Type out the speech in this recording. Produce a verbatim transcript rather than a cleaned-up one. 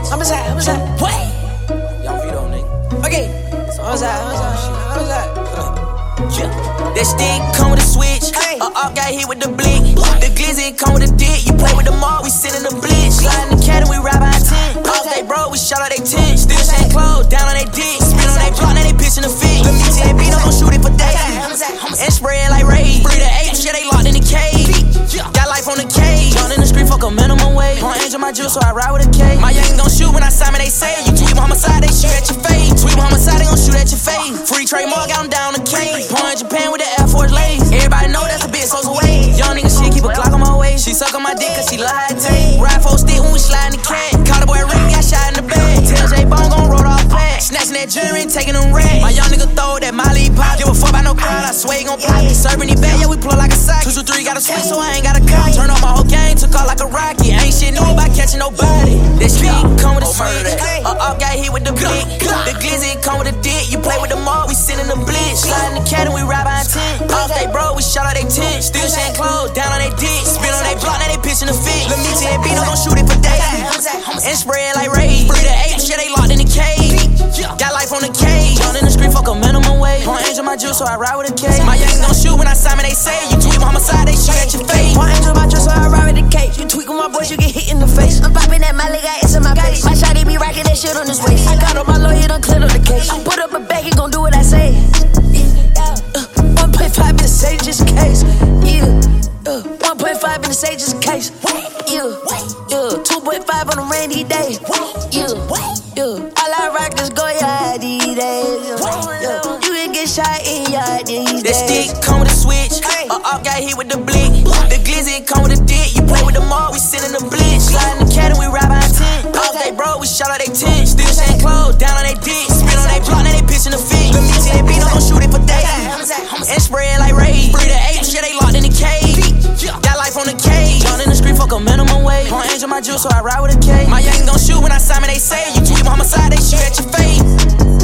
Homicide, homicide. What? Young Vito, nigga. Okay. Homicide, homicide, homicide. Yeah. That stick come with a switch. Hey. A op got hit with the blick. The glizzy come with a dick. You play with the mall, we sit in the blitz. Slide in the cat and we ride by a tent. Off they bro, we shot out they tent. Still chain clothes, down on they dick. Spin on they block, now they pitchin' the fit. Lil' me ten beat, I'm gon' shoot it for days. And spray it like Ray. Free the apes, yeah, they locked in the cage. Got life on the cage. John in the street, fuck a minimum wage. Point angel my juice, so I ride with a K. My young gon' shoot when I sign me, they say. You tweet homicide, they shoot at your face. Tweet homicide, they gon' shoot at your face. Free trademark, I'm down the cane. Point Japan with the Air Force lace. Everybody know that's a bitch, so's away. Young nigga shit, keep a Glock on my waist. She suck on my dick, cause she love how it taste. Ride full stick when we slide in the cat. Caught a boy ring, got shot in the bed. Tell J Bone gon' roll off flat. Snatching that jewelry, taking them racks. My young nigga throw that Molly pop. Give a fuck about no crowd, I swear he gon' pop. Serving these bad, yeah, we pull like a sock. Two, two, three, got a switch, so I ain't got a cock. Turn on my whole game, took off like a rocket. Ain't shit new about catching nobody. That shit come with a switch. A up got hit with the blick. The glizzy come with a dick. You play with the mall, we sit in the blitz. Slide in the cat and we ride by a tent. Off they bro, we shot out they tent. Still chain clothes, down on they dick. Spin on they block, now they pitchin' the fit. Lil' me ten beat, I'm gon' shoot it for days. And spray it like Ray. Free the apes, yeah, they locked in the cage. Got life on the cage. John in the street, fuck a minimum wage. Point angel my juice, so I ride with a K. My young gon' shoot when I sign me, they say. You tweet homicide, they shoot at your face. Point angel my juice, so I ride with the cage. You tweak with my boys, you get hit in the face. I'm popping that Molly, got it's in my face. My shawty be rocking that shit on his waist. I got on my lawyer, done cleared up the case. I put up a bag, he gon' do what I say. Uh, one point five in the sage just in case. Yeah. Uh, one point five in the sage just in case. Yeah. Yeah. two point five on a rainy day. Yeah. Yeah. All I rock is Goya these days. Yeah. You can get shot in your these days. That stick come with a switch. A op got hit with the blick. The glizzy come with a dick. You play with the mall, we sit in the blitz. Slide in the cat and we ride by a tent. Off they bro, we shot out they tent. Still chain clothes, down on they dick. Spin on they block, now they pitchin' the fit. Lil' me ten beat, I'm gon' shoot it for days. And spray it like Ray. Free the apes, yeah, they locked in the cage. Got life on the cage. John in the street, fuck a minimum wage. Point angel my juice, so I ride with a K. My young gon' shoot when I sign me, they say. You tweet homicide, they shoot at your face.